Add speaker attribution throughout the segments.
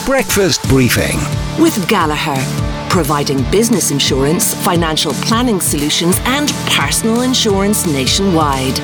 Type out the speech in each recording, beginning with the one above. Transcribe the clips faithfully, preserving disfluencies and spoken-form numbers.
Speaker 1: Breakfast Briefing
Speaker 2: with Gallagher, providing business insurance, financial planning solutions and personal insurance nationwide.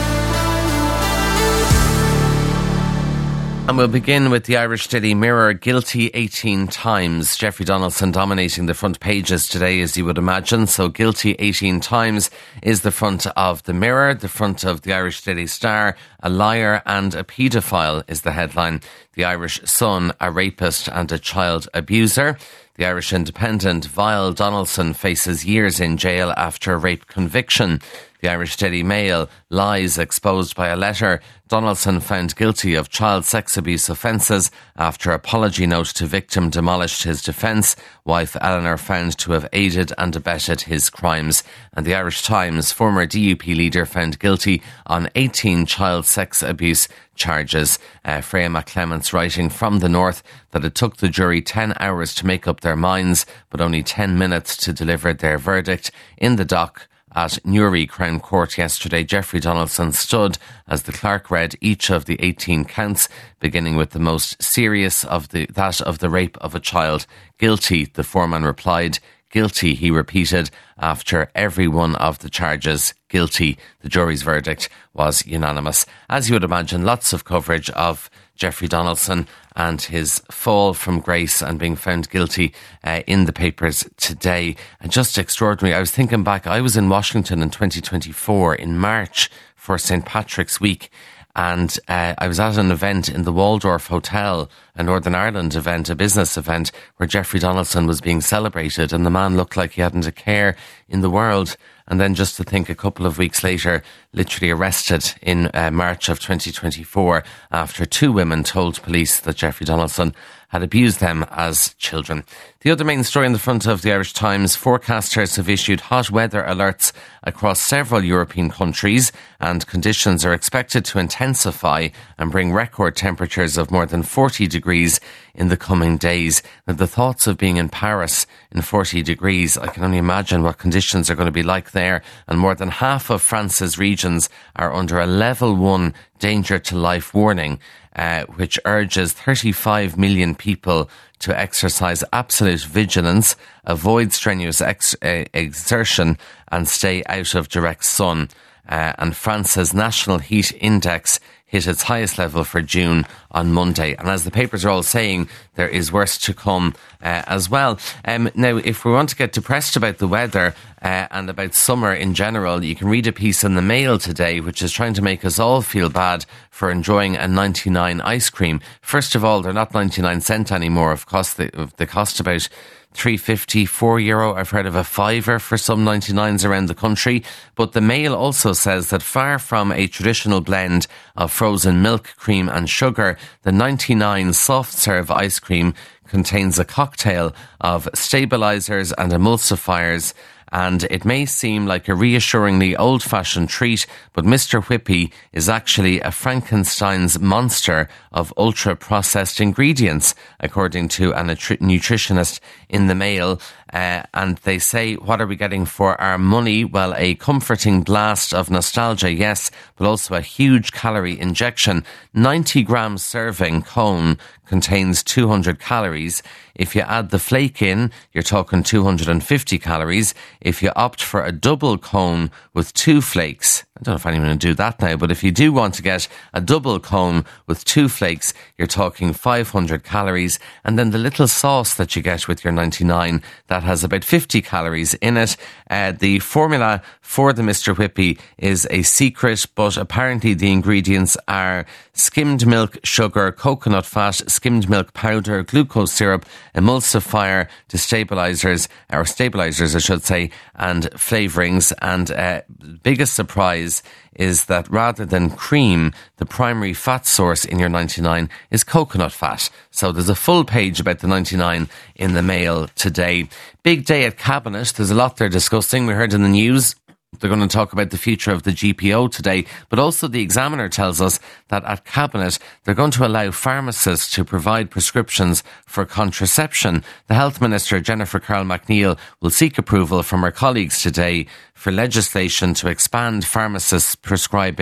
Speaker 3: And we'll begin with the Irish Daily Mirror, guilty eighteen times. Jeffrey Donaldson dominating the front pages today, as you would imagine. So guilty eighteen times is the front of the Mirror. The front of the Irish Daily Star, a liar and a paedophile is the headline. The Irish Sun, a rapist and a child abuser. The Irish Independent, vile Donaldson faces years in jail after rape conviction. The Irish Daily Mail, lies exposed by a letter. Donaldson found guilty of child sex abuse offences after apology note to victim demolished his defence. Wife Eleanor found to have aided and abetted his crimes. And the Irish Times, former D U P leader found guilty on eighteen child sex abuse charges. Uh, Freya McClements writing from the North that it took the jury ten hours to make up their minds, but only ten minutes to deliver their verdict. In the dock at Newry Crown Court yesterday, Jeffrey Donaldson stood as the clerk read each of the eighteen counts, beginning with the most serious of the that of the rape of a child. Guilty, the foreman replied. Guilty, he repeated after every one of the charges. Guilty. The jury's verdict was unanimous. As you would imagine, lots of coverage of Jeffrey Donaldson and his fall from grace and being found guilty uh, in the papers today. And just extraordinary. I was thinking back, I was in Washington in twenty twenty-four in March for Saint Patrick's Week. And uh, I was at an event in the Waldorf Hotel, a Northern Ireland event, a business event, where Jeffrey Donaldson was being celebrated, and the man looked like he hadn't a care in the world. And then just to think, a couple of weeks later, literally arrested in uh, March of twenty twenty-four after two women told police that Jeffrey Donaldson had abused them as children. The other main story in the front of the Irish Times, forecasters have issued hot weather alerts across several European countries, and conditions are expected to intensify and bring record temperatures of more than forty degrees in the coming days. Now, the thoughts of being in Paris in forty degrees, I can only imagine what conditions are going to be like there. And more than half of France's regions are under a level one danger to life warning, uh, which urges thirty-five million people to exercise absolute vigilance, avoid strenuous ex- uh, exertion and stay out of direct sun. Uh, and France's national heat index hit its highest level for June on Monday. And as the papers are all saying, there is worse to come uh, as well. Um, now, if we want to get depressed about the weather uh, and about summer in general, you can read a piece in the Mail today which is trying to make us all feel bad for enjoying a ninety-nine ice cream. First of all, they're not ninety-nine cent anymore. Of course, they, they cost about three fifty, four euro. I've heard of a fiver for some ninety-nines around the country. But the Mail also says that far from a traditional blend of frozen milk, cream and sugar, the ninety-nine soft serve ice cream contains a cocktail of stabilisers and emulsifiers. And it may seem like a reassuringly old-fashioned treat, but Mister Whippy is actually a Frankenstein's monster of ultra-processed ingredients, according to a nutri- nutritionist in the Mail. Uh, and they say, what are we getting for our money? Well, a comforting blast of nostalgia, yes, but also a huge calorie injection. ninety gram serving cone contains two hundred calories. If you add the flake in, you're talking two hundred fifty calories. If you opt for a double cone with two flakes, I don't know if anyone will do that now, but if you do want to get a double cone with two flakes, you're talking five hundred calories. And then the little sauce that you get with your ninety-nine, that has about fifty calories in it. Uh, the formula for the Mister Whippy is a secret, but apparently the ingredients are skimmed milk, sugar, coconut fat, skimmed milk powder, glucose syrup, emulsifier, destabilizers, or stabilizers, I should say, and flavourings. And uh, biggest surprise is that rather than cream, the primary fat source in your ninety-nine is coconut fat. So there's a full page about the ninety-nine in the Mail today. Big day at Cabinet. There's a lot they're discussing. We heard in the news they're going to talk about the future of the G P O today, but also the Examiner tells us that at Cabinet they're going to allow pharmacists to provide prescriptions for contraception. The Health Minister, Jennifer Carroll-MacNeill, will seek approval from her colleagues today for legislation to expand pharmacists prescribing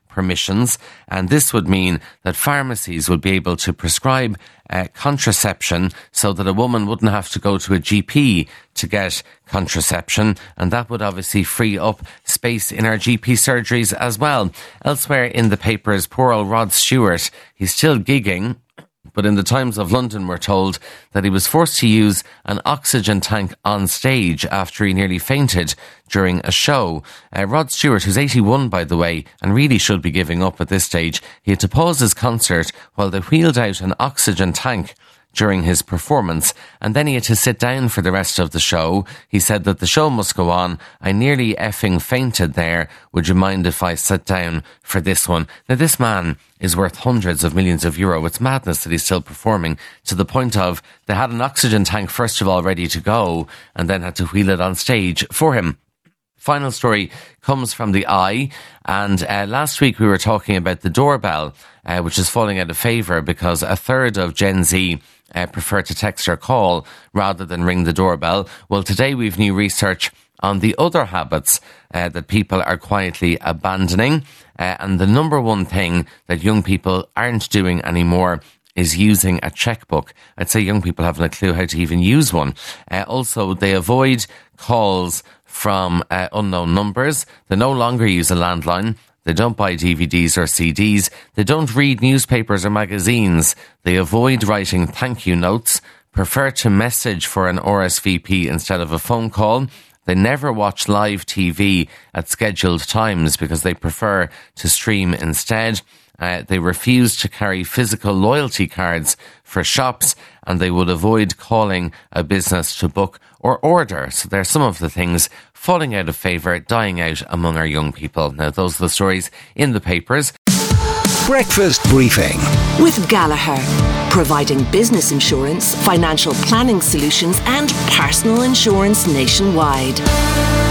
Speaker 3: permissions, and this would mean that pharmacies would be able to prescribe uh, contraception so that a woman wouldn't have to go to a G P to get contraception, and that would obviously free up space in our G P surgeries as well. Elsewhere in the papers, poor old Rod Stewart, he's still gigging, but in the Times of London we're told that he was forced to use an oxygen tank on stage after he nearly fainted during a show. Uh, Rod Stewart, who's eighty-one by the way, and really should be giving up at this stage, he had to pause his concert while they wheeled out an oxygen tank during his performance, and then he had to sit down for the rest of the show. He said that the show must go on. I nearly effing fainted there. Would you mind if I sit down for this one? Now, this man is worth hundreds of millions of euro. It's madness that he's still performing, to the point of they had an oxygen tank first of all ready to go and then had to wheel it on stage for him. Final story comes from the Eye, and uh, last week we were talking about the doorbell, uh, which is falling out of favour because a third of Gen Z uh, prefer to text or call rather than ring the doorbell. Well, today we've new research on the other habits uh, that people are quietly abandoning, uh, and the number one thing that young people aren't doing anymore is using a checkbook. I'd say young people haven't a clue how to even use one. Uh, also, they avoid calls from uh, unknown numbers. They no longer use a landline. They don't buy D V Ds or C Ds. They don't read newspapers or magazines. They avoid writing thank you notes, prefer to message for an R S V P instead of a phone call. They never watch live T V at scheduled times because they prefer to stream instead. Uh, they refuse to carry physical loyalty cards for shops, and they would avoid calling a business to book or order. So there are some of the things falling out of favour, dying out among our young people. Now, those are the stories in the papers.
Speaker 1: Breakfast Briefing
Speaker 2: with Gallagher, providing business insurance, financial planning solutions and personal insurance nationwide.